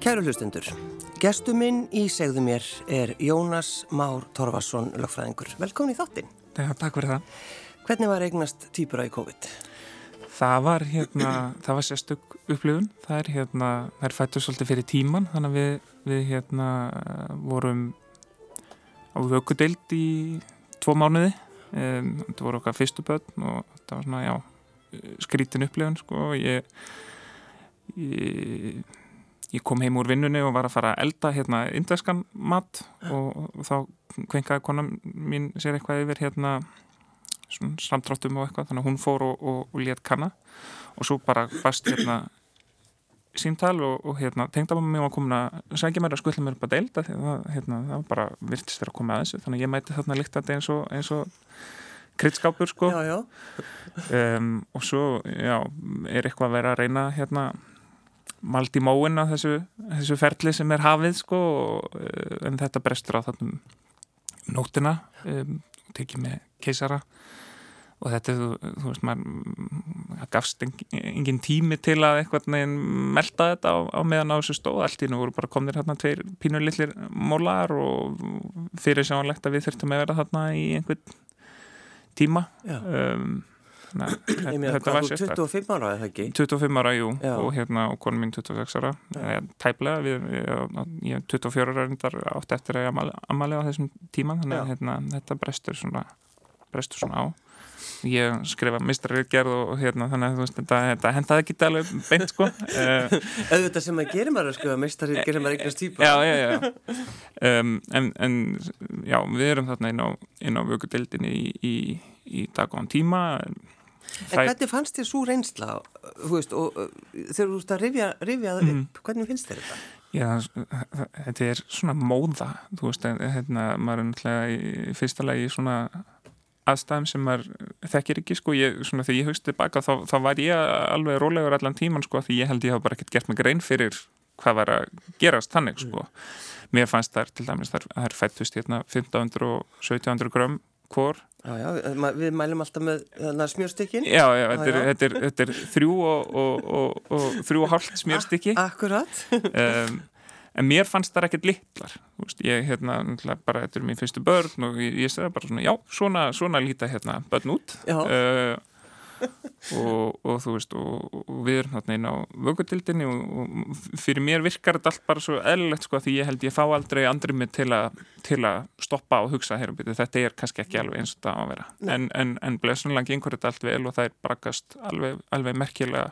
Kæru hlustendur, gestur minn í Segðu mér Jónas Már Torfason, lögfræðingur. Velkomin í þáttinn. Já, takk fyrir það. Hvernig var eignast tvíbura í COVID? Það var það var sérstök upplifun. Það fættu svolítið fyrir tíman, þannig að við vorum á vökudeild í 2 mánuði. Það voru okkar fyrstu börn og það var svona, skrítin upplifun, sko. Ég kom heim úr vinnunni og var að fara að elda indverskan mat og þá kvenkaði konan mín sér eitthvað yfir svona samdráttum og eitthvað, þannig að hún fór og lét kanna og svo bara bast símtal og tengdamamma mín var komin að sækja mér að skutla mér upp að deilda því að það bara virtist vera að koma að þessu, þannig að ég mæti þarna lyktandi eins og kryddskápur, sko. Já. Og svo, er eitthvað að vera að reyna mald í móin á þessu ferli sem hafið, sko, en þetta brestur á þarna nóttina, tekið með keisara og þetta, þú veist, maður gafst engin tími til að eitthvað melta þetta á meðan á þessu stóð. Allt í nú voru bara komnir 2 pínulitlir mólar og fyrir sjáanlegt að við þurftum að vera þarna í einhvern tíma. Þetta var 25 ára, eða ekki? 25 ára, jú, og konum mín 26 ára, tæplega, ég 24 ára reyndar átt eftir að ammali á þessum tíman, þannig að þetta brestur svona á. Ég skrifa meistararitgerð og þannig að þú veist, þetta hendaði ekki alveg beint, sko. Auðvitað sem að gerir maður að skrifa meistararitgerð sem maður eignast tvíbura. Já. En við erum þarna inn á vökudeildinni í daggóðan tíma. En hvernig fannst þér svo reynsla, þú veist, og þegar þú veist að rifja það upp, hvernig finnst þér þetta? Já, þetta er svona móða, þú veist, maður náttúrulega í fyrsta lagi svona aðstæðum sem maður þekkir ekki, sko. Þegar ég hugst tilbaka þá var ég alveg rólegur allan tíman, sko, því ég held ég hafa bara ekkert gert mig grein fyrir hvað var að gerast þannig, sko. Mér fannst þær til dæmis þær fættust 1500 og 1700 grömm hvor. Já, við mælum alltaf með smjörstykkin. Já, þetta er 3 og 3,5 smjörstykki. Akkurat. En mér fannst það ekkert litlar. Þú veist, ég bara, þetta er mín fyrstu börn og ég segði bara svona, svona líta börn út. Já. Og þú veist, og við erum þarna inn á vökudeildinni og fyrir mér virkar þetta allt bara svo eðlilegt, sko, því ég held ég fá aldrei andrið mig til að stoppa og hugsa þetta er kannski ekki alveg eins og það á að vera. En blessunlega gengur þetta allt vel og það braggast alveg merkilega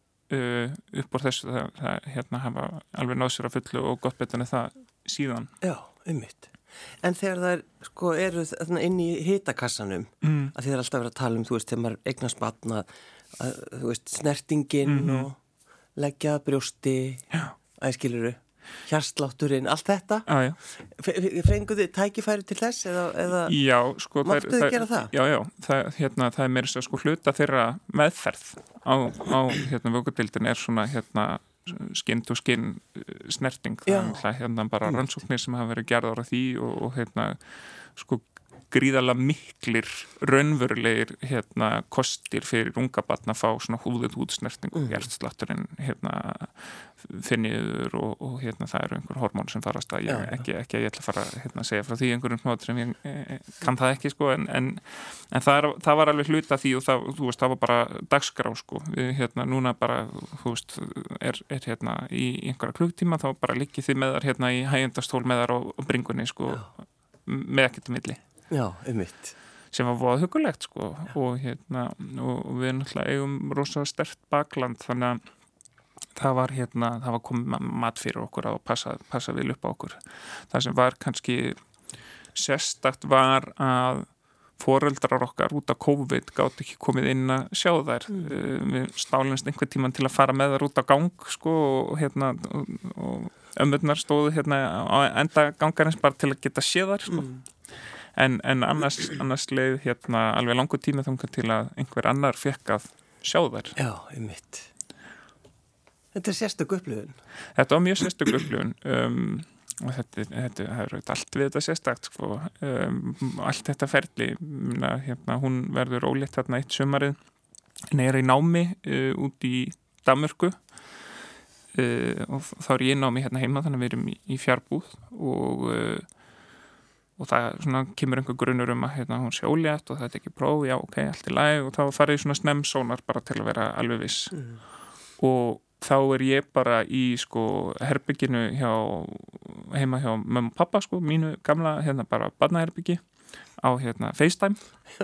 upp úr þessu, það hafa alveg náð sér að fullu og gott betur en það síðan. Já, einmitt. En þegar það eru inn í hitakassanum, að þið alltaf verið að tala þú veist, þegar maður eignast barn að þú veist, snertingin og leggja brjósti, æskiluru, hjartslátturinn, allt þetta. Já. Fenguð þið tækifæri til þess eða já, sko, máttu þið gera það? Já, það er meira sko hluta þeirra meðferð á vökudeildin er svona skinn to skinn snerting, það er bara rannsóknir sem hafa verið gerðar á því og sko gríðarlega miklir raunverulegir kostir fyrir unga barn að fá svona húðið útsnerting og hjartslátturinn finniður og það eru einhver hormón sem farast að ég ekki að ég ætla að fara að segja frá því einhverjum hnótt sem ég kann það ekki, sko, en það var alveg hluta því og þú veist, það var bara dagskrá, sko, við núna bara, þú veist, er í einhverja klukktíma þá bara liggið þið með þar í hægjendastól með þar og bringunni, sko, með ekkert milli. Já, einmitt. Sem var voða hugulegt, sko, og við náttúrulega eigum rosa sterkt bakland, þannig að það var komið mat fyrir okkur að passa vel upp á okkur. Það sem var kannski sérstakt var að foreldrar okkar út af COVID gátt ekki komið inn að sjá þær. Við stálumst einhvern tímann til að fara með þær út á gang, sko, og ömmurnar stóðu á enda gangarins bara til að geta séð þær, sko. En annars leið alveg langur tími þangað til að einhver annar fekk að sjá þær. Já, einmitt. Þetta er sérstök upplifun. Þetta var mjög sérstök upplifun og þetta er allt við þetta sérstakt, sko. Allt þetta ferli, hún verður ólétt eitt sumarið, er í námi út í Danmörku og þá ég inn á mig hérna heima þannig að við erum í fjárbúð og það svona kemur einhver grunnur að hérna, hún sé ólétt og það er ekki próf, já ok, allt í lagi og þá farið svona snemmsónar bara til að vera alveg viss og þá ég bara í sko herbygginu heima hjá mömmu og pappa sko, mínu gamla hérna bara barnaherbyggi á hérna FaceTime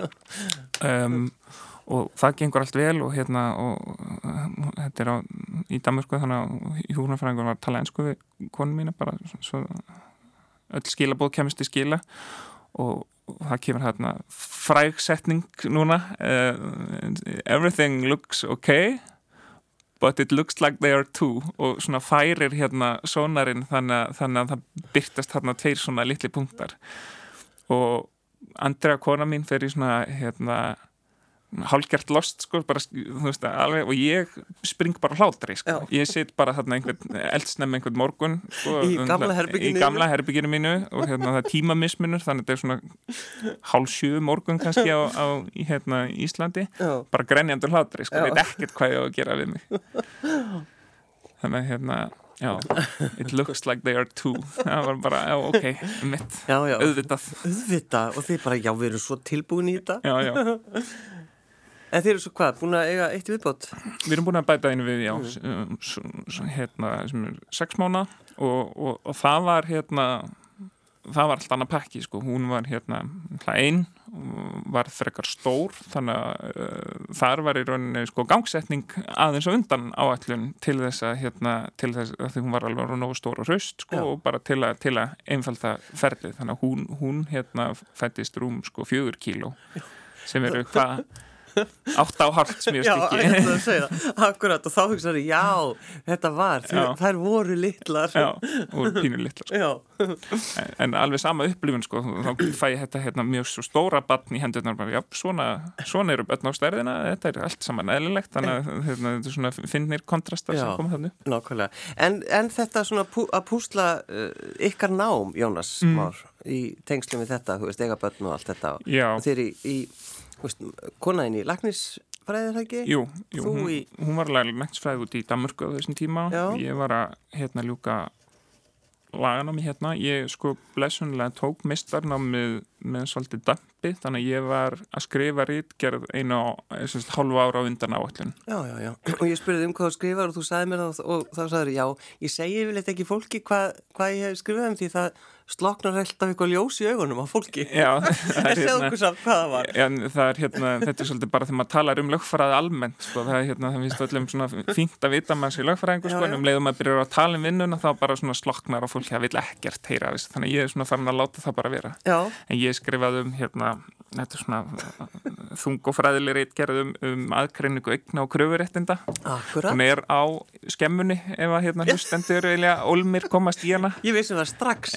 og það gengur allt vel og hérna og þetta í Danmörku þannig að hjúkrunarfræðingur var að tala ensku við konu mína bara svo öll skilabóð kemist í skila og það kemur hérna fræg setning núna everything looks okay but it looks like they are too og svona færir hérna sónarinn þannig að það byrtast hérna 2 svona litli punktar og Andrea kona mín fer í svona hérna hálfgert lost sko bara þú veist alveg og ég spring bara hlátri sko. Ég sitt bara þarna eldsnemma einhvern morgun sko, í gamla herbygginu mínu og hérna það tímamismunur þannig að þetta svona 6:30 morgun kannski á hérna Íslandi bara grenjandi hlátri sko veit ekkert hvað ég á að gera við mig þannig að hérna já, it looks like they are too það var bara, já ok, mitt auðvitað og þið bara, já við erum svo tilbúin í þetta já En þið eru svo hvað, búin að eiga eitt viðbót? Við erum búin að bæta einu við, já, hérna, sem 6 mánaða og það var, hérna, það var allt annað pakki, sko. Hún var, hérna, ein, var frekar stór, þannig að þar var í rauninni, sko, gangsetning aðeins á undan áætlun til þess að, hérna, til þess að því hún var alveg nógu stór og hraust, sko, og bara til að einfalda ferlið. Þannig að hún hérna, fæddist rúm, sko, 4 kíló, sem eru hvað 8,5 smjörstykki. Já, ég ætla að segja það. Akkurat, og þá hugsaðu, já, þetta var, þær voru litlar. Já, voru pínu litlar. Já. En alveg sama upplifun, sko, þá fæ ég þetta hérna, mjög svo stóra barn í hendurnar, bara, já, svona eru börn á stærðina, þetta er allt saman eðlilegt, þannig að þetta er svona finnir kontrastar sem koma þannig. Nákvæmlega. En þetta svona að púsla ykkar nám, Jónas Már, í tengslum við þetta, þú veist, eiga börn og allt þetta. Já. Og þeir í konaðin í læknisfræði það ekki? Jú hún var læknisfræði út í Danmörku á þessum tíma. Já. Ég var að hérna ljúka laganámi hérna. Ég sko blessunlega tók meistarnámið með svolítið dampi, þannig að ég var að skrifa ritgerð hálfu ára á undan áætlun. Já. Og ég spurði hvað þú skrifar og þú sagði mér það og þá sagður já, ég segi yfirleitt ekki fólki hvað ég hef skrifað því það sloknar alltaf eitthvað ljós í augunum á fólki. Já. Segðu okkur samt hvað það var. Já, það er hérna, þetta er svolítið bara þegar maður talar lögfræði almennt, sko, það er hérna, það finnst öllum svona fínt að vita maður sé lögfræðingur, sko, en leiðum maður byrjar að tala vinnuna þá bara svona sloknar á fólki, það vil ekkert heyra, veist, þannig ég er svona farin að láta það bara vera. Já. En ég skrifaði hérna, þetta er svona þung og fræðileg ritgerð aðgreiningu eigna og kröfuréttinda. Akkurat. Hún er á skemmunni ef að hérna hlustendur eiginlega ólmir komast í hana. Ég vissi það strax.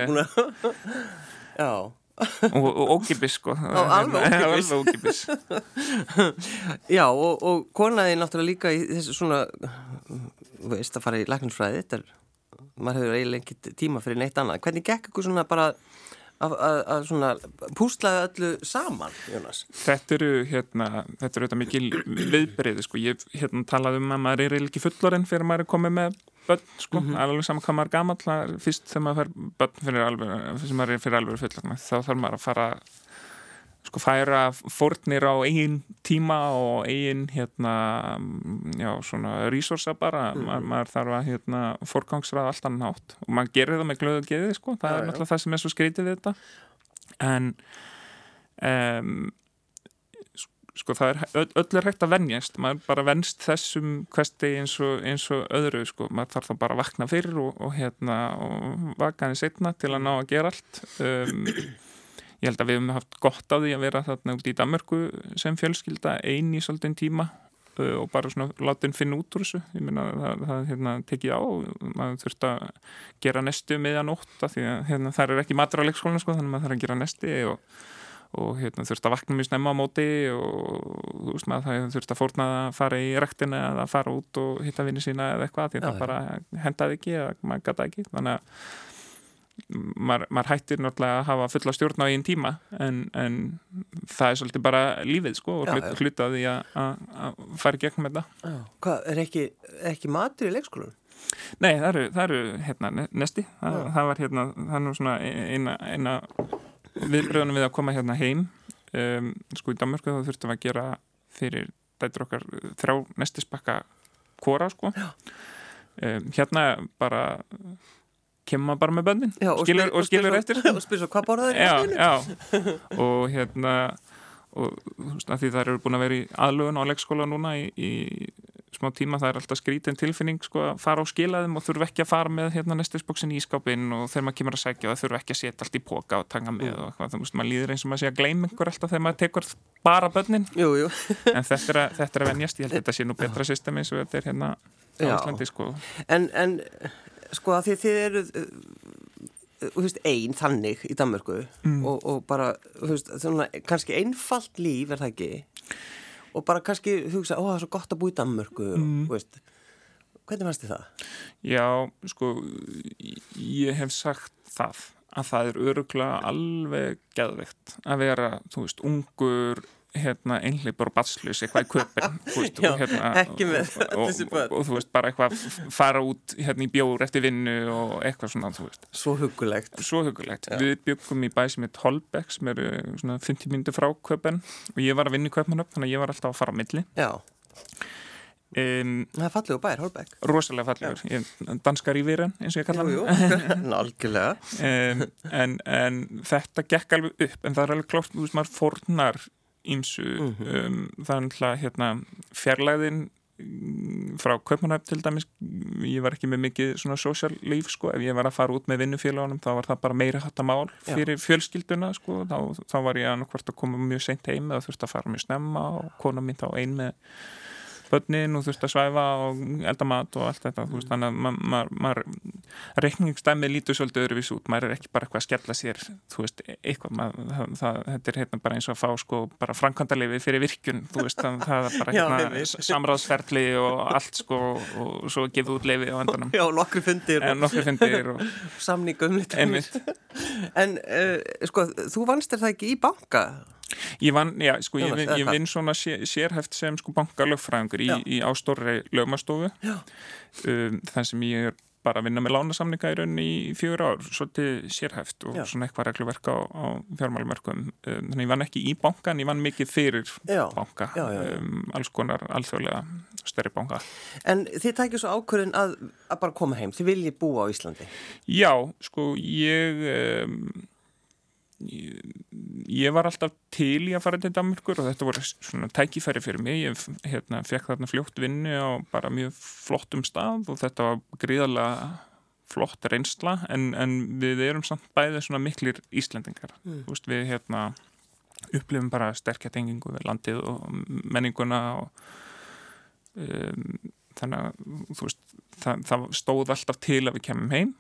Já. Og ókipis, sko. Alveg ókipis. Já, og konaði náttúrulega líka í þessu svona, veist, að fara í læknisfræði, þetta maður hefur eiginlega ekki tíma fyrir neitt annað. Hvernig gekk ykkur svona bara að svona púslaði öllu saman, Jónas? Þetta eru þetta mikil viðbrigði, sko. Ég talaði að maður er eiginlega ekki fullorinn fyrir maður er komið með börn, sko, alveg saman hvað maður er gamall, fyrst þegar maður fær börn sem maður er fyrir alveg fullorinn, þá þarf maður að fara sko færa fórnir á eigin tíma og eigin svona resursa bara, maður þarf að forgangsraða allt annan hátt og maður gerir það með glöðu og geði, sko, það er náttúrulega það sem er svo skrítið við þetta en sko það er öll er hægt að venjast, maður bara venst þessum hvesti eins og öðru, sko, maður þarf þá bara að vakna fyrir og vaka henni seinna til að ná að gera allt ég held að við höfum haft gott á því að vera þarna út í Danmörku sem fjölskylda ein í svolítinn tíma og bara svona látin finna út úr þessu, ég meina það tekið á og maður þurft að gera nestu miðjanótt af því að það er ekki matur á leikskólinu, sko, þannig að maður þarf að gera nesti og þurft að vakna mjög snemma á móti og þú veist maður það þurft að fórna að fara í ræktina eða fara út og hitta vinni sína eða eitthvað því það bara hendaði ekki eða maður gata ekki, þannig að maður hættir náttúrulega að hafa fulla stjórn á einn tíma en það er svolítið bara lífið, sko, og hlutaði að fara gegnum þetta. Hvað, er ekki matur í leikskólanum? Nei, það eru hérna Nesti, það var hérna það er nú svona eina viðbröðunum við að koma hérna heim sko í Danmörku þá þurftum við að gera fyrir dætur okkar 3 Nestisbakka hvora sko hérna bara kemur maður bara með bönnin og skilur eftir og spyr svo hvað borðaður og hérna og þú veist að því það eru búin að vera í aðlögun á leikskóla núna í smá tíma, það er alltaf skrítin tilfinning sko að fara á skilaðum og þurfa ekki að fara með hérna nestisboksin í skápinn og þegar maður kemur að sækja það þurfa ekki að setja allt í póka og tanga með og eitthvað, þú veist, maður líður eins og maður sé að gleyma einhver alltaf þegar maður tekur bara börnin jú. En þetta er að venjast, ég held að þetta sé nú betra system eins og þetta er hérna á Íslandi sko En sko að þið eru þú veist, ein þannig í Danmörku og bara, þú veist, svona kannski einfalt líf er það ekki og bara kannski hugsa, það er svo gott að búa í Danmörku og, veist, hvernig fannst þið það? Já, sko ég hef sagt það að það er örugglega alveg geðveikt að vera, þú veist, ungur hérna einhleipur og batslaus eitthvað í köpinn Já, hérna, ekki með þessi börn og þú veist, bara eitthvað fara út hérna í bjór eftir vinnu og eitthvað svona, þú veist Svo huggulegt Við byggum í bæ sem heit Holbæk sem eru svona 50 mínútur frá Köpen og ég var að vinna í Kaupmannahöfn þannig að ég var alltaf að fara á milli Já Það er fallegur bær, Holbæk Rosalega fallegur, danskar í viran eins og ég kalla hann Algjörlega en þetta gekk alveg upp en það er alveg klart, þú veist, maður fórnar ýmsu þannig að hérna fjarlægðin frá Kaupmannahöfn til dæmis ég var ekki með mikið svona social líf sko, ef ég var að fara út með vinnufélagunum þá var það bara meira þetta mál fyrir fjölskylduna sko, þá var ég annarkvort að koma mjög seint heim eða þurfti að fara mjög snemma og kona mín þá ein með börnin og þurfti að svæfa og elda mat og allt þetta, þú veist, þannig að maður reikningsdæmið lítur svolítið öðruvís út, maður er ekki bara eitthvað að skella sér, þú veist, eitthvað þetta er hérna bara eins og að fá sko bara framkvæmdaleyfi fyrir virkjun, þú veist það er bara hérna samráðsferli og allt sko og svo gefið út leyfi á endanum. Já, nokkru fundir og samningum En sko, þú vannst þér það ekki í banka? Ég vinn svona sérhæft sem sko bankalögfræðingur í ástórri lögmastofu þar sem ég er bara að vinna með lánasamninga í rauninni í 4 ár, svolítið sérhæft og svona eitthvað regluverk á fjármálumörkum þannig ég vann ekki í banka en ég vann mikið fyrir banka alls konar alþjóðlega stærri banka. En þið tækir svo ákvörðun að bara koma heim, þið viljið búa á Íslandi? Já, sko ég var alltaf til í að fara til Danmörkur og þetta voru svona tækifæri fyrir mig ég fekk þarna fljótt vinnu á bara mjög flottum stað og þetta var gríðarlega flott reynsla en við erum samt bæði svona miklir Íslendingar þú veist, við upplifum bara sterkja tengingu við landið og menninguna og þannig að þú veist, það stóð alltaf til að við kemum heim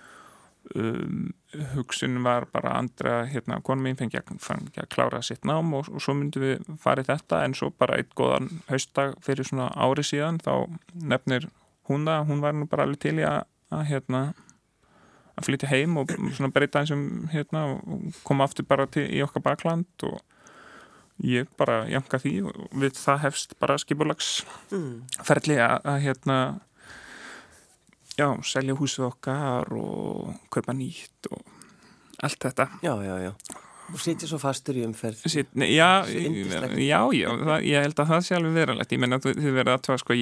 hugsun var bara andra konu mín fengi að klára sitt nám og svo myndum við farið þetta en svo bara einn góðan haustdag fyrir svona ári síðan þá nefnir hún var nú bara alveg til í að flytja heim og svona breyta eins og koma aftur bara í okkar bakland og ég bara janka því og við það hefst bara skipulagsferli að selja húsið okkar og kaupa nýtt og allt þetta. Já. Og sitja svo fastur í umferð. Já, ég held að það sé alveg verulegt. Ég meina þið verið að sko,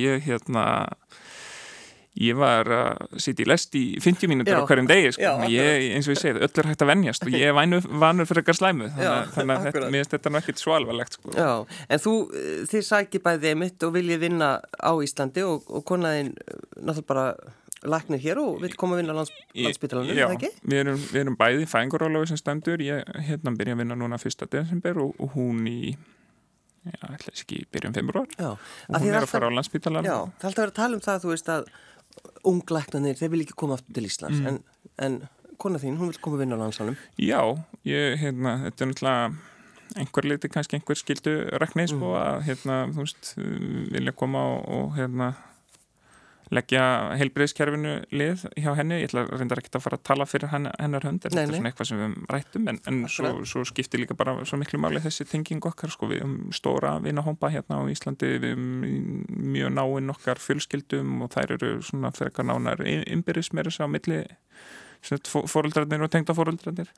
ég var að sitja í lest í 50 mínútur á hverjum degi, sko. Eins og ég segið, öll er hægt að venjast og ég er vanur fyrir eitthvað slæmu. Þannig að mér finnst þetta ekkert svo alvarlegt, sko. Já, en þið sækir bæði mitt og viljið vinna á Íslandi og konaðinn náttúrulega bara læknir hér og vil koma að vinna á Landspítalanum, er það ekki? Við erum bæði í fæðingarorlofi sem stendur. Ég byrja að vinna núna 1. desember og hún í ætla ekki byrjum febrúar og hún er að fara á Landspítalanum. Já, það er alltaf verið að tala um það, þú veist að unglæknarnir, þeir vil ekki koma aftur til Íslands en kona þín, hún vil koma að vinna á Landspítalanum. Já, þetta er náttúrulega einhver liti, kannski einhver skildu rekni sko að þú veist, vilja koma og leggja heilbrigðiskerfinu lið hjá henni. Ég ætla reyndar ekki að fara að tala fyrir hennar hönd, en þetta svona eitthvað sem við rættum, en svo skiptir líka bara svo miklu máli þessi tenging okkar, sko, við stóra vinahópa hérna á Íslandi, við mjög náinn okkar fjölskyldum og þær eru svona frekar nánar innbyrðis meira á milli foreldrarnir og tengdaforeldrarnir.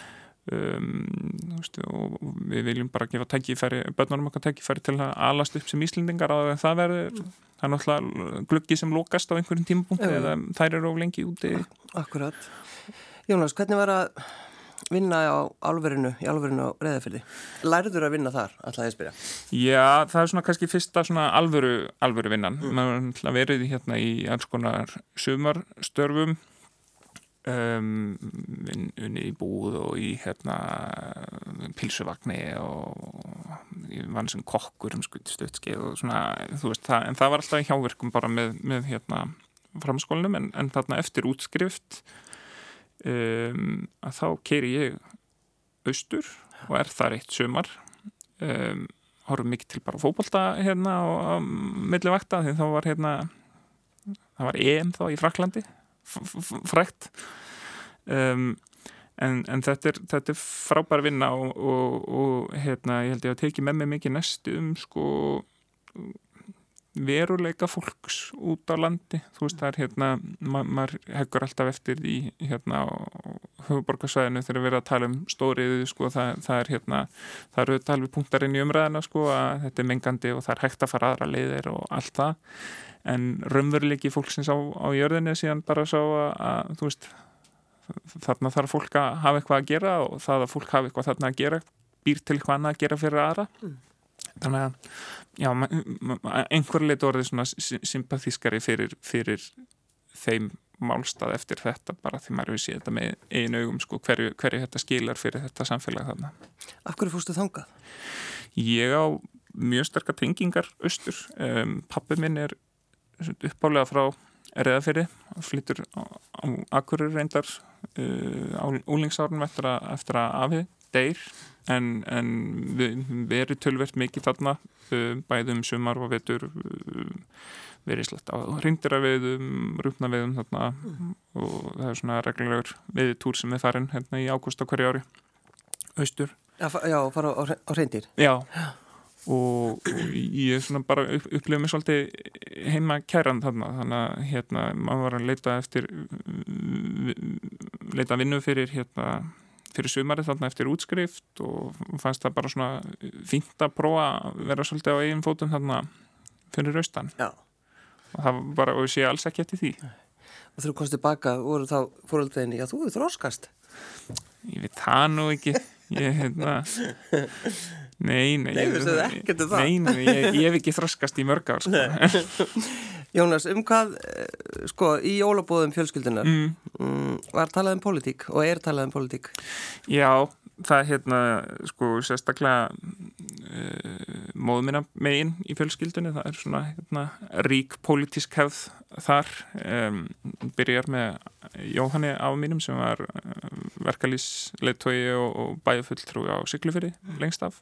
Og við viljum bara gefa börnunum okkar tækifæri til að alast upp sem Íslendingar á það verður. Það er náttúrulega gluggi sem lokast á einhverjum tímapunkti eða þær eru of lengi úti. Akkurat. Jónas, hvernig var að vinna í álverinu á Reyðarfirði? Lærður að vinna þar, ætlaði ég að spyrja? Já, það er svona kannski fyrsta svona alvöru vinnan. Maður verið hérna í alls konar sumarstörfum, unni í búð og í hérna pilsuvagni og ég vann sem kokkur stuttskeið og svona, þú veist, en það var alltaf hjáverkum bara með hérna framskólanum, en þarna eftir útskrift að þá keyri ég austur og þar eitt sumar, horfum mikið til bara fótbolta hérna á milli vakta, því þá var hérna það var EM þá í Frakklandi frægt, en þetta er frábær vinna og hérna, ég held ég að teki með mig mikið næstu sko veruleika fólks út á landi, þú veist, það er hérna maður heggur alltaf eftir í hérna á höfuðborgarsvæðinu þegar við erum að tala stóriðu, sko, það er hérna, það eru auðvitað alveg punktarinn í umræðina, sko, að þetta er mengandi og það er hægt að fara aðra leiðir og allt það, en raunveruleiki fólksins á jörðinni síðan bara sá að þú veist, þarna þarf fólk að hafa eitthvað að gera og það að fólk hafa eitthvað þarna að gera býr til eitthvað annað að gera fyrir aðra. Þannig að, já, einhver leit orðið svona sympathískari fyrir þeim málstað eftir þetta, bara því maður hefur séð þetta með einu augum, sko, hverju þetta skilar fyrir þetta samfélag þarna. Af hverju fórstu þangað? Ég á mjög sterkar tengingar austur. Pabbi minn er uppálega frá Reyðarfirði, flytur á Akureyri reyndar á úlingsárunum eftir að afi deyr, en við erum tölvert mikið þarna, bæði sumar og vetur, verið slett á hreindýraveiðum, rjúpnaveiðum þarna, og það er svona reglulegur veiðitúr sem er farin hérna í ágúst á hverju ári austur. Já, fara á hreindýr? Já. Og ég svona bara upplifði mig svolítið heima kæran þarna, þannig að hérna maður var að leita vinnu fyrir sumarið þarna eftir útskrift og fannst það bara svona fínt að prófa að vera svolítið á eigin fótum þarna fyrir austan. Já. Og það bara, og ég sé alls ekki eftir því. Og þegar þú komst tilbaka, voru þá foreldreinni, já, þú hefur þroskast? Ég veit það nú ekki. Nei, ég hef ekki þroskast í mörg ár, sko. Jónas, hvað, sko, í jólabóðum fjölskyldunar var talað pólitík og er talað pólitík? Já, það sko, sérstaklega móður minna megin í fjölskyldunni, það er svona rík pólitísk hefð þar, byrjar með Jóhanni afa mínum sem var verkalýðsleiðtogi og bæjarfulltrúi á Siglufirði lengst af,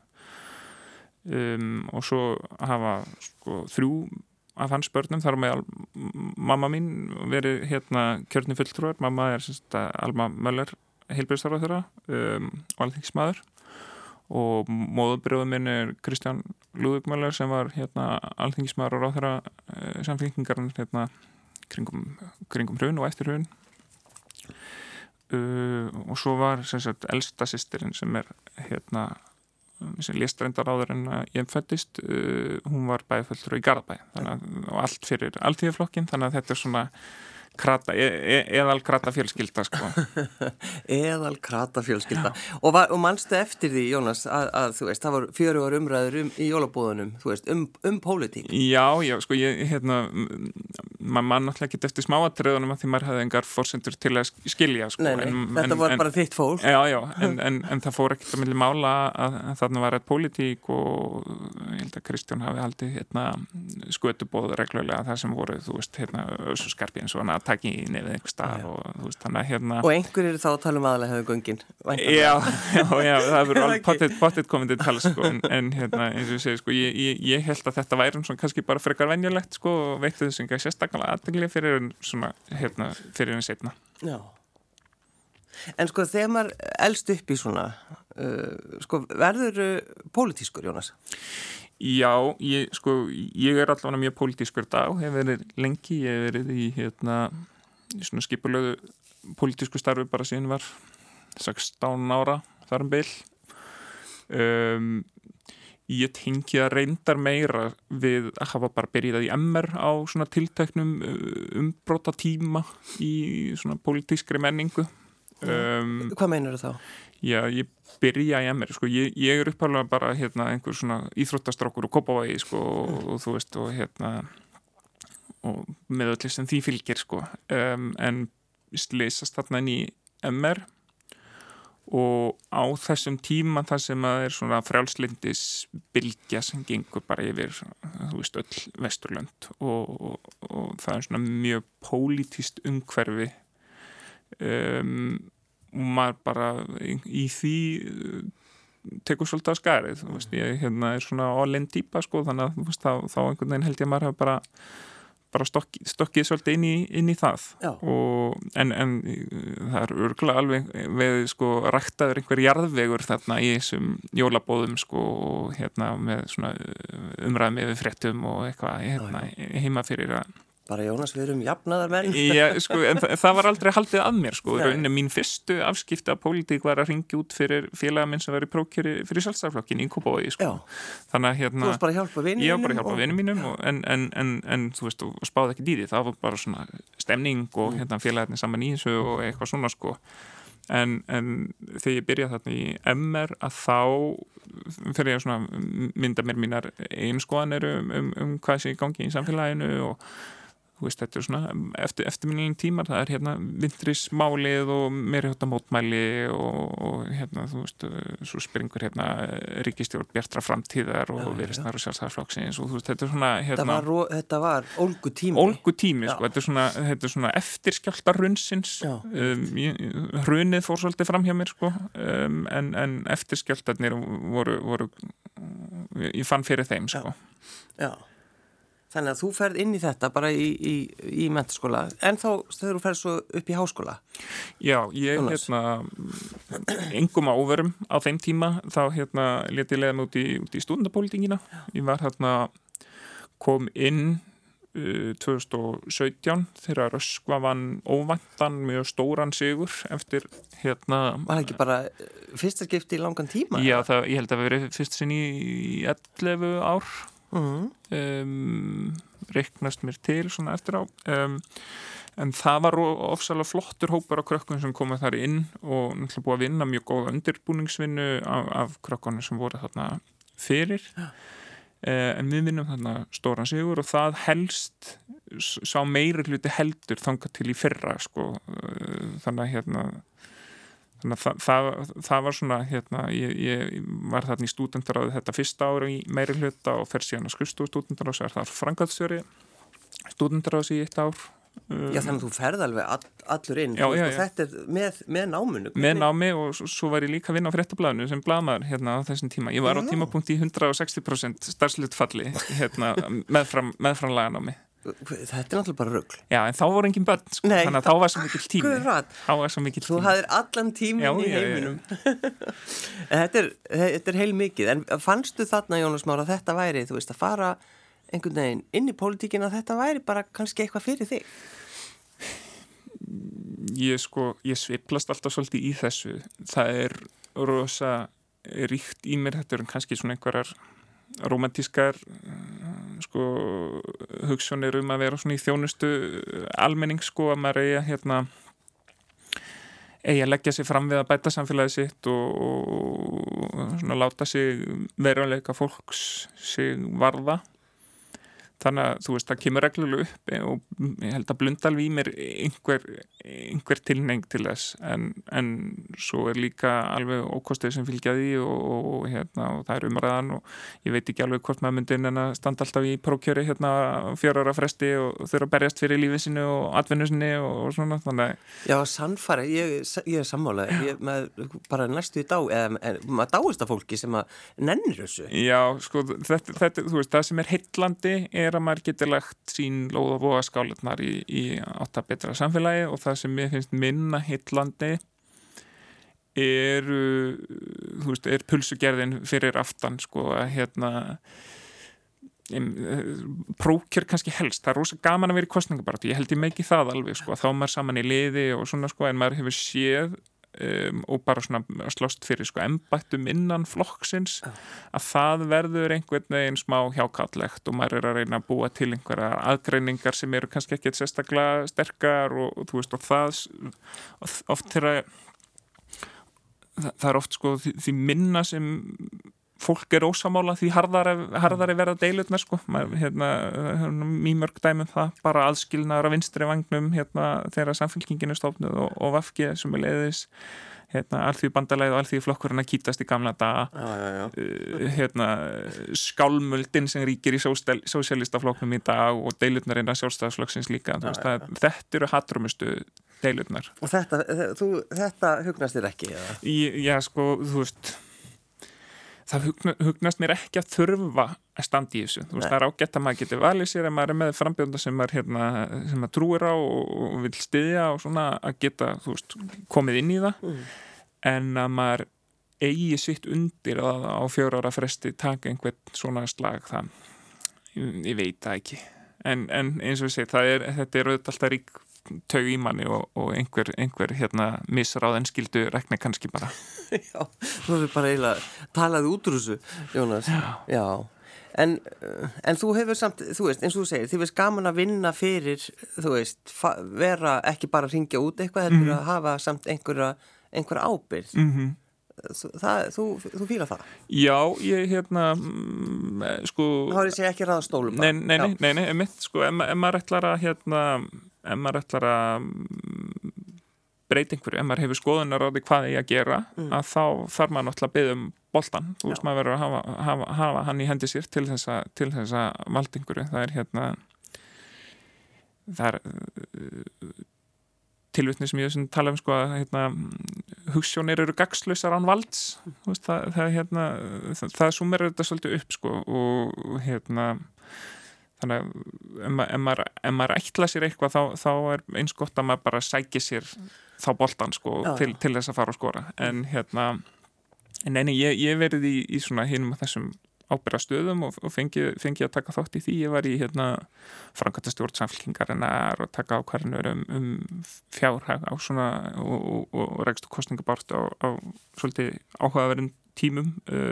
og svo hafa sko 3 af hans börnum, þar með mamma mín verið kjörni fulltrúar. Mamma er Alma Möller, heilbrigðisráðherra og alþingismaður, og móðurbróðir minn er Kristján Lúðvík Möller sem var alþingismaður og ráðherra samfylkingarinnar kringum hrun og eftir hrun, og svo var elsta systirinn sem er sem lést reyndar áður en ég fæddist, hún var bæjarfulltrúi í Garðabæ, og allt fyrir Alþýðuflokkinn, þannig að þetta er svona eðalkrata fjölskylda, sko. Eðalkrata fjölskylda. Og manstu eftir því, Jónas, að þú veist, það var 4 ára umræður í jólabúðunum, þú veist, pólitík? Já, sko, maður náttúrulega ekki eftir smáatriðunum að því maður hefði engar forsendur til að skilja, sko. Nei, þetta var bara þitt fólk. Já, en það fór ekkert að milli mála að þarna var pólitík, og ég held að Kristján hafi haldið skötubóð reglulega það sem voru, þú veist, Skarpi eins og hann að taka í nefið einhver stað, og þú veist, þannig að og einhver eru þá að tala aðalega hefur göngin. Já, það hefur alveg pottitt komið til tala, sko, en eins og ég segi, sko, ég held að þetta væri svona kannski bara frekar venjulegt, sko, og veitti þess enga sérstaka svakalega athygli fyrir en svona, fyrir en seinna. Já. En sko, þegar maður elst upp í svona, sko, verður pólitískur, Jónas? Já, ég er allavega mjög pólitískur dag, hef verið lengi, ég hef verið í svona skipulögu pólitísku starfi bara síðan var 16 ára þar bil. Ég tengi að reyndar meira við að hafa bara byrjað í MR á svona tilteknum umbróta tíma í svona pólitískri menningu. Hvað meinar þú þá? Já, ég byrja í MR, sko, ég er upphæflega bara einhver svona íþróttastrákur og Kópavogi, sko, og þú veist, og með öllu sem því fylgir, sko, en leysast þarna inn í MR og á þessum tíma það sem að er svona frjálslyndis bylgja sem gengur bara yfir, þú veist, öll Vesturlönd og það er svona mjög pólitískt umhverfi og maður bara í því tekur svolítið að skarið, þú veist, ég er svona all-in típa, sko, þannig að þú veist, þá einhvern veginn held ég að maður hafa bara stokkið svolítið inn í það. En það er örgulega alveg við, sko, ræktaður einhver jarðvegur þarna í þessum jólabóðum, sko, og með svona umræðum yfir fréttum og eitthvað heima fyrir að bara Jónas, við erum jafnaðar menn. Já, sko, en það var aldrei haldið að mér, sko. Rauninni mín fyrstu afskipti af pólitík var að hringja út fyrir félaga minn sem var í prófkjöri fyrir Sjálfstæðisflokkinn í Kópavogi, sko. Já. Þannig að Þú varst bara að hjálpa vinum mínum? Ég var bara að hjálpa vinum mínum, en þú veist, og spáði ekki dýði. Það var bara svona stemning og félagarnir saman í þessu og eitthvað svona, sko. En þegar ég byrjaði þarna í MR að þá fyrir ég svona mynda mér mínar einskoðanir hvað sé í gangi í samfélaginu og þú veist, þetta er svona eftirminnilegum tímar, það er vindrismálið og meiri mótmæli og þú veist, svo springur ríkisstjórn Bjartra framtíðar og Viðreisnar og Sjálfstæðisflokksins og þú veist, þetta er svona Þetta var ólgutími. Ólgutími, sko, þetta er svona eftirskjálta hrunsins, hrunið fór svolítið fram hjá mér, sko, en eftirskjáltarnir voru ég fann fyrir þeim, sko. Já. Þannig að þú ferð inn í þetta bara í menntaskóla, en þá þegar þú ferð svo upp í háskóla? Já, ég engum áverum á þeim tíma, þá lét ég leiða mig út í stúdentapólitíkina. Ég var kom inn 2017 þegar Röskva vann óvæntan mjög stóran sigur eftir Var ekki bara fyrsta skipti í langan tíma? Já, ég held að það verið fyrst sinn í 11 ár. Reiknast mér til svona eftir á en það var ofsalega flottur hópur af krökkum sem komið þar inn og náttúrulega búið að vinna mjög góða undirbúningsvinnu af krökkunum sem voru þarna fyrir en við vinnum þarna stóran sigur og það helst sá meiri hluti heldur þangað til í fyrra, sko, þannig að það var svona ég var þarna í stúdentarráði þetta fyrsta ára í meiri hluta og fer síðan að skrifstofu stúdentarráðs er þar framkvæmdastjóri stúdentarráðs í 1 ár. Já, þannig að þú ferð alveg allur inn. Já. Þetta er með náminu. Með námi og svo var ég líka að vinna á Fréttablaðinu sem blaðmaður á þessum tíma. Ég var á tímapunkti í 160% starfslutfalli meðfram laganámi. Þetta er náttúrulega bara rugl. Já, en þá voru engin börn, sko, þannig að þá var svo mikill tími. Akkurat. Þú hafðir allan tímin í heiminum. Þetta er heil mikið. En fannstu þarna, Jónas Már, að þetta væri, þú veist, að fara einhvern veginn inn í pólitíkin að þetta væri bara kannski eitthvað fyrir þig? Ég sveiflast alltaf svolítið í þessu. Það er rosa ríkt í mér, þetta eru kannski svona einhverjar rómantískar hugsunir að vera svona í þjónustu almenning, sko, að maður eigi að leggja sig fram við að bæta samfélagið sitt og svona láta sig veruleika fólks sig varða. Þannig að, þú veist, það kemur reglulega upp og ég held að blunda alveg í mér einhver tilhneiging til þess en svo er líka alveg ókostið sem fylgja því og það er umræðan og ég veit ekki alveg hvort maður myndi en að standa alltaf í prófkjöri 4 ára fresti og þurfa að berjast fyrir lífið sinu og atvinnu sinni og svona, þannig að... Já, sannfæra, ég er sammála, bara næstu í maður dáist af fólki sem að nennir þessu. Já, sko, þetta, þú veist, það sem er heillandi að maður geti lagt sín lóð og vogaskálarnar í átt að betra samfélagi og það sem mér finnst minna heillandi er pulsugerðin fyrir aftan sko að prókjör kannski helst, það er rosa gaman að vera í kosningabaráttu, ég held ég megi það alveg sko, þá er maður saman í liði og svona sko en maður hefur séð og bara svona slást fyrir sko embættum innan flokksins að það verður einhvern veginn smá hjákátlegt og maður er að reyna að búa til einhverja aðgreiningar sem eru kannski ekki sérstaklega sterkar og þú veist og það oft þegar það er oft sko því minna sem fólk er ósamála því harðari verða deilurnar sko mýmörg dæmum það bara aðskilnaður á vinstri vagnum þegar samfylkingin er stofnuð og VFG sem er leiðis alþýðubandalagið og alþýðuflokkurinn að kýtast í gamla daga skálmöldin sem ríkir í sósíalistaflokknum í dag og deilurnar innan sjálfstæðisflokksins líka þetta eru hatrumustu deilurnar og þetta hugnast þér ekki? Já sko, þú veist það hugnast mér ekki að þurfa að standa í þessu. Þú veist, það er ágætt að maður geti valið sér ef maður er með frambjóðanda sem maður sem maður trúir á og vil styðja og svona að geta, þú veist, komið inn í það en að maður eigi sitt undir að á 4 ára fresti taka einhvern svona slag það, ég veit það ekki en eins og ég segi, þetta er auðvitað alltaf rík taug í manni og einhver misráð en skildu rekna kannski bara. Já, þú hefur bara eiginlega talað út úr þessu, Jónas. Já. En þú hefur samt, þú veist, eins og þú segir, þið veist gaman að vinna fyrir, þú veist, vera ekki bara að hringja út eitthvað, heldur að hafa samt einhverja ábyrgð. Þú fílar það? Já, ég sko... Þá er ég segi ekki ráða stólum bara. Nei, mitt, sko, ef maður ætlar að breyta einhverju, ef maður hefur skoðunar á því hvað ég að gera, að þá þarf maður náttúrulega að biðja boltan, þú veist, maður verður að hafa hann í hendi sér til þess að valda einhverju, það er tilvitni sem ég tala sko að hugsjónir eru gagnslausar án valds, þú veist, það summerar þetta svolítið upp sko og þannig að ef maður ætla sér eitthvað þá er eins gott að maður bara sæki sér þá boltan sko til þess að fara og skora en ég verið í svona hinum af þessum ábyrgðastöðum og fengi að taka þátt í því. Ég var í framkvæmdastjórn Samfylkingarinnar og taka ákvarðanir fjárhag á svona og rekstu kosningabárt á svolítið áhugaverðum tímum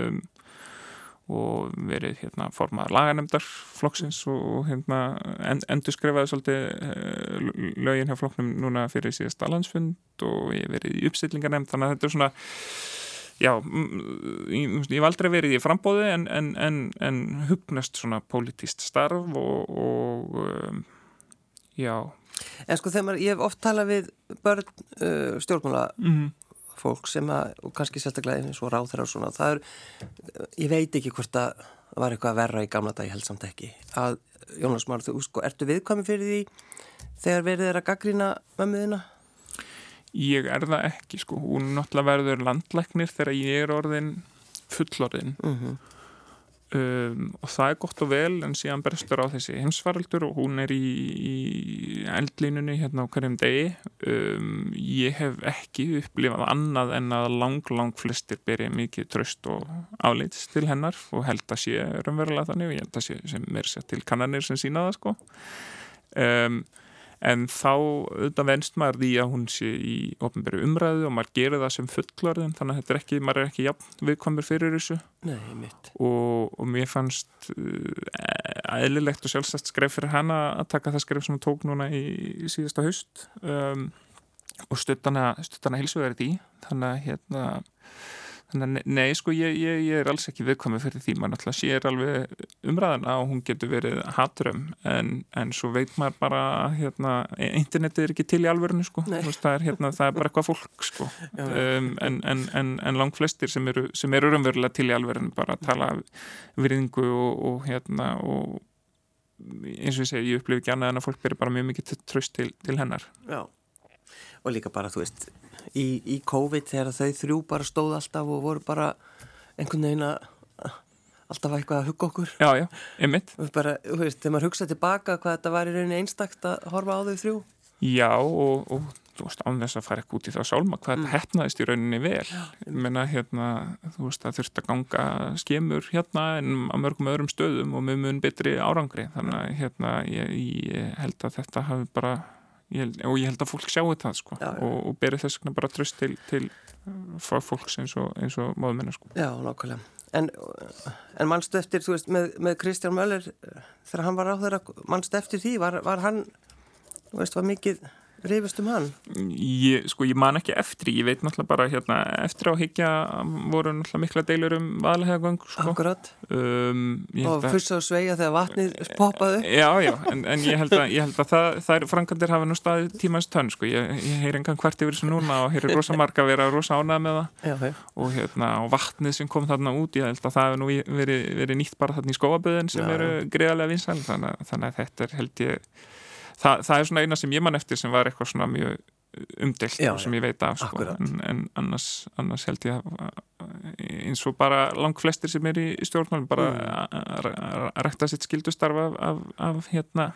og verið formaður laganemndar flokksins og endurskrifaði svolítið lögin hjá flokknum núna fyrir síðasta landsfund og ég verið í uppstillingarnemnd þannig að þetta er svona ég hef aldrei verið í frambóði en hugnast svona pólitískt starf og já. En sko ég hef oft talað við börn stjórnmála fólk sem og kannski sérstaklega eins og ráðherrar og svona, það ég veit ekki hvort það var eitthvað verra í gamla dag, ég held samt ekki, að Jónas Már, þú sko, ertu viðkvæmur fyrir því þegar verið að gagnrýna mömmuðina? Ég það ekki, sko, hún náttúrulega verður landlæknir þegar ég er orðin fullorðin og það gott og vel en síðan brestur á þessi heimsfaraldur og hún í eldlínunni á hverjum degi ég hef ekki upplifað annað en að lang flestir beri mikið traust og álits til hennar og held að sé raunverulega þannig og ég held að sé sem er sér til kannanir sem sína það sko en þá auðvitað venst maður því að hún sé í opinberu umræðu og maður gerir það sem fullorðin þannig að þetta ekki, maður er ekki jafn viðkvæmur fyrir þessu. Nei, mitt. Og mér fannst eðlilegt og sjálfsagt skref fyrir hana að taka það skref sem hún tók núna í síðasta haust og stuttana heilsuverið í þannig að nei, sko, ég er alls ekki viðkvæmur fyrir því, maður náttúrulega sér alveg umræðana og hún getur verið hatrömm en svo veit maður bara internetið er ekki til í alvörinu, sko, það er bara eitthvað fólk, sko, en langt flestir sem eru raunverulega til í alvörinu bara tala virðingu og eins og ég segi, ég upplifi ekki annað en að fólk beri bara mjög mikið traust til hennar. Já. Og líka bara, þú veist, í COVID þegar þau þrjú bara stóð alltaf og voru bara einhvern veginn að alltaf eitthvað að hugga okkur. Já, einmitt. Bara, þú veist, þegar maður hugsa tilbaka hvað þetta var í rauninni einstakt að horfa á þau þrjú. Já, og þú veist, án þess að fara ekki út í þá sálma hvað þetta heppnaðist í rauninni vel. Ég meina, þú veist, það þurfti að ganga skemur hérna en á mörgum öðrum stöðum og með mun betri árangri. Þannig að ég held að þetta hafi bara, ég held að fólk sjáu það, sko, og beri þess vegna bara tröst til fólks eins og móðmennar, sko. Já, nákvæmlega. En manstu eftir, þú veist, með Kristján Möller, þegar hann var ráðherra, manstu eftir því, var hann, þú veist, var mikið rifist hann? Ég man ekki eftir, ég veit náttúrulega bara eftir á hyggja voru náttúrulega mikla deilur Vaðlaheiðargöng, sko. Akkurat. Og fyrst á sveigja þegar vatnið poppaði. Já, en ég held að þær framkvæmdir hafa nú staðið tímans tönn, sko. Ég heyri engan hvert yfir þessu núna og heyri rosa marga vera rosa ánægð með það. Og vatnið sem kom þarna út, ég held að það hefur nú verið nýtt bara þarna í skógaböðin sem eru greiðarlega vinsæl, þannig að þetta held ég Það er svona eina sem ég man eftir sem var eitthvað svona mjög umdeilt og sem ég veit af, sko. En annars held ég eins og bara langflestir sem í stjórnmálum bara að rækta sitt skyldustarf af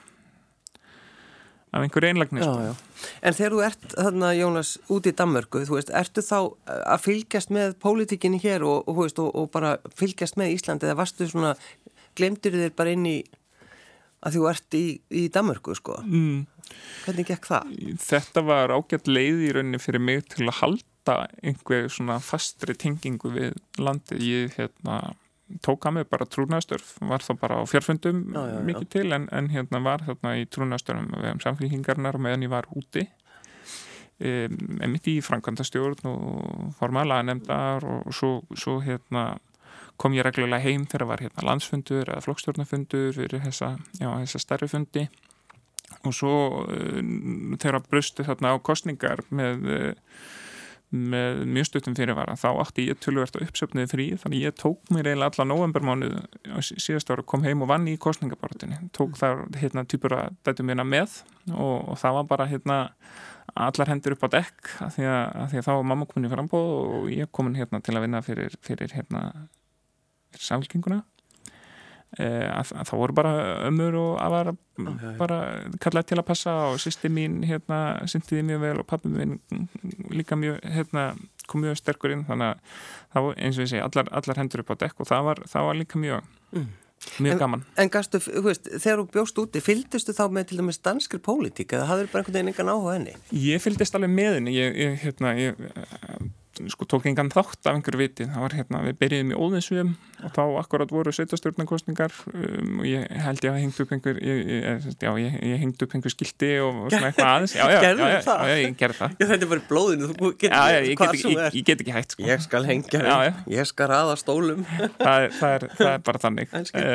einhverju einlægni, sko. En þegar þú ert þarna, Jónas, úti í Danmörku, þú veist, ertu þá að fylgjast með pólitíkinni hér og bara fylgjast með Íslandi, eða varstu svona, glemdir þér bara inn í að þú ert í Danmörku, sko. Hvernig gekk það? Þetta var ágætt leið í rauninni fyrir mig til að halda einhver svona fastri tengingu við landið. Ég tók að mig bara trúnaðarstörf, var þá bara á fjarfundum mikið til, en var þarna í trúnaðarstörfum við samfélkingarnar meðan ég var úti. Mitt í framkvæmdastjórn og formaðalaganefndar og svo kom ég reglulega heim þegar var landsfundur eða flokkstjórnarfundur fyrir þessa stærri fundi og svo þegar brustu þarna á kosningar með mjög stuttum fyrirvara þá átti ég töluvert á uppsöfnuði frí þannig ég tók mér eiginlega alla nóvembermánuð á síðast ára kom heim og vann í kosningabaráttunni tók þar týpura dætu mína með og það var bara allar hendur upp á dekk af því að þá var mamma komin í framboð og ég komin til að vinna fyrir samfélkinguna þá voru bara ömmur og afar bara kallaði til að passa og systir mín syntiði mjög vel og pabbi mín líka mjög kom mjög sterkur inn þannig að það var eins og ég segi allar hendur upp á dekk og það var líka mjög gaman. En gastu, þú veist, þegar þú bjóst úti fylgdistu þá með til dæmis danskri pólitík eða hafður bara einhvern veginn engan áhuga henni? Ég fylgdist alveg með henni ég tók engan þátt af einhverju viti það var við byrjuðum í Óðinsvíum og þá akkurat voru sveitarstjórnarkosningar og ég held ég að hengd upp ég hengd upp einhver skilti og svona eitthvað aðeins ég gerði það þetta er bara blóðinu ég get ekki hægt sko. Ég skal hengja þig, ég skal raða stólum það er bara þannig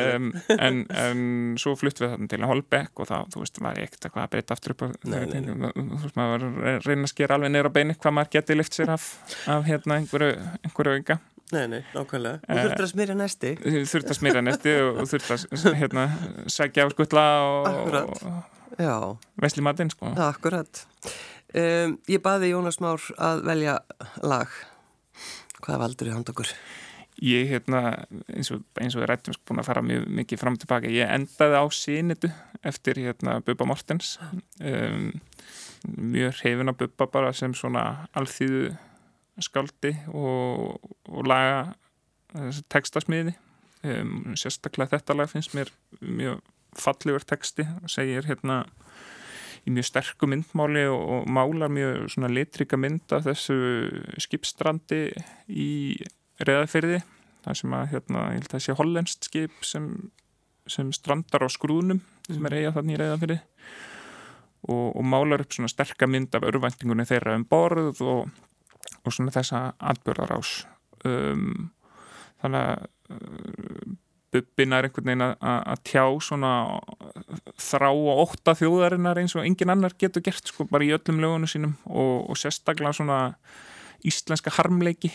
en svo fluttum við þarna til Holbæk og þá, þú veist, var ég ekkert eitthvað að breyta aftur upp þú veist, maður var að reyna að skera alveg niður á beini hvað maður geti lyft sér af einhverju auka. Nei, nákvæmlega. Þú þurftir að smyrja nesti. Þú þurftir að smyrja nesti og þurftir að sækja á skutla og vesli matinn, sko. Akkurat. Ég baði Jónas Már að velja lag. Hvað valdur þið handa okkur? Ég, eins og við rættum, búin að fara mjög mikið fram og tilbaka. Ég endaði á Sinitu eftir Bubba Mortens. Mjög hrifin að Bubba bara sem svona alþýðu skáldi og laga textasmiði sérstaklega þetta lag finnst mér mjög fallegur texti segir í mjög sterku myndmáli og málar mjög svona litrika mynd af þessu skipsstrandi í Reyðarfirði það sem að ég held að sé hollenskt skip sem strandar á Skrúðnum sem eiga þarna í Reyðarfirði og málar upp svona sterka mynd af örvæntingunni þeirra borð og svona þessa atburðarás þannig að Bubbin er einhvern veginn að tjá svona þrá og ótta þjóðarinnar eins og engin annar getur gert sko bara í öllum lögunum sínum og sérstaklega svona íslenska harmleiki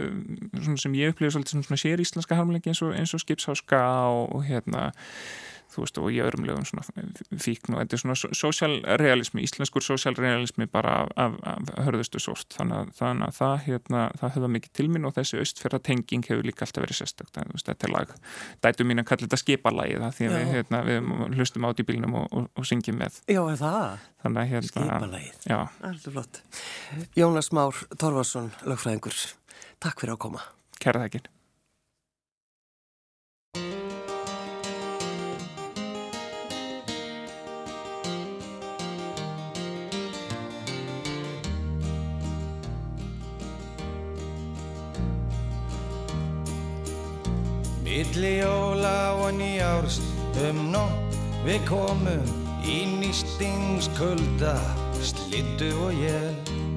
svona sem ég upplifa svolítið sem svona sér íslenska harmleiki eins og skipsháska og þú veist, og í öðrum lögum svona fíkn og þetta svona sósíalrealismi, íslenskur sósíalrealismi bara af hörðustu sort þannig að það höfða mikið til mín og þessi Austfjarðatenging hefur líka alltaf verið sérstakt, þetta er lag dætur mín að kalla þetta skipalagið það því að við hlustum át í bílnum og syngjum með. Já, er það? Þannig að skipalagið. Já. Alltaf flott. Jónas Már Torfason, lögfræðingur. Takk fyrir að koma. Kæra þakkir. Milli jóla og nýjárs nótt við komum í nístingskulda, slyddu og él.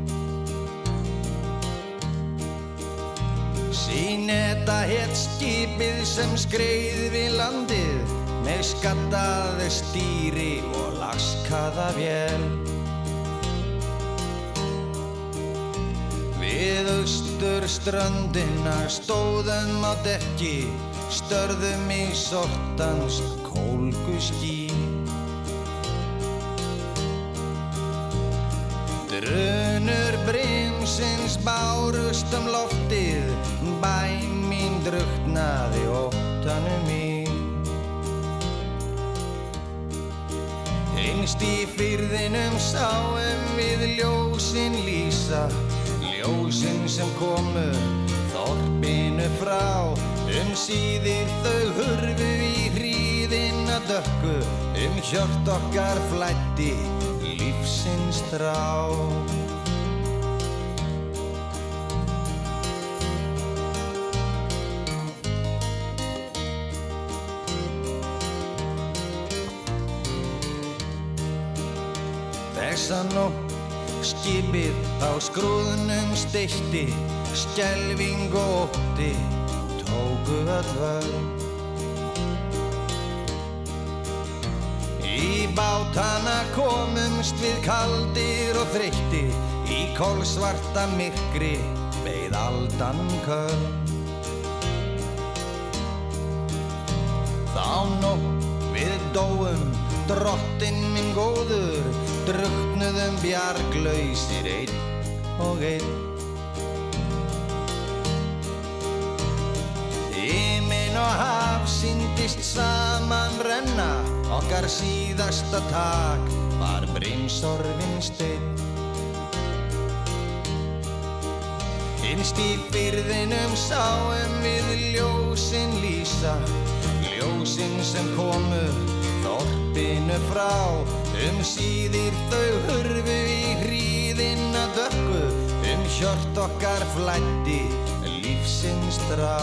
Síneta hét skipið sem skreið við landið með skaddaði stýri og laskaða vél. Við austurströndina stóðum á dekki, störðum í sortansk kólguský. Drunur brimsins bárust loftið, bæn mín drukknaði óttanum í. Innst í firðinum sáum við ljósin lýsa, ljósin sem komu þorpinu frá. Síðir þau hurfu í hríðina dökku, hjört okkar flæddi lífsins þrá. Þessa nótt skipið á skrúðnum steytti, skelfing og ótti tóku öll völd. Í bátana komumst við kaldir og þreyttir, í kolsvarta myrkri beið aldan köld. Þá nótt við dóum, drottinn minn góður, drukknuðum bjarglausir einn og einn. Himinn og haf sýndist saman renna, okkar síðasta tak var brimsorfinn steinn. Innst í firðinum sáum við ljósin lýsa, ljósin sem komu þorpinu frá. Síðir þau hurfu í hríðina dökku, hjört okkar flæddi lífsins þrá.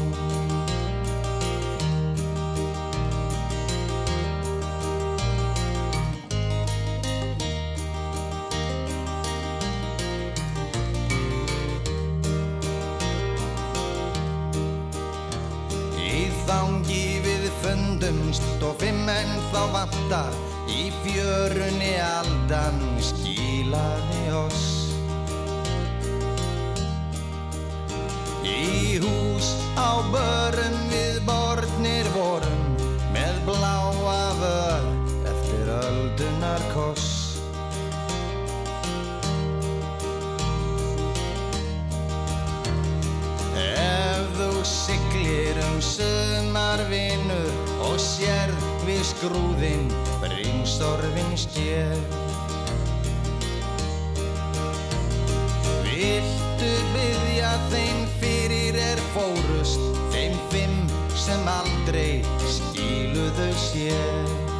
Og 5 ennþá vantar, í fjörunni aldan skilaði oss. Í hús á börum við bornir vorum, með bláa vör eftir öldunar koss. Ef þú siglir sumarvinur og sérð við skrúðinn brimsorfinn sker, viltu biðja þeim fyrir fórust, þeim 5 sem aldrei skiluðu sér.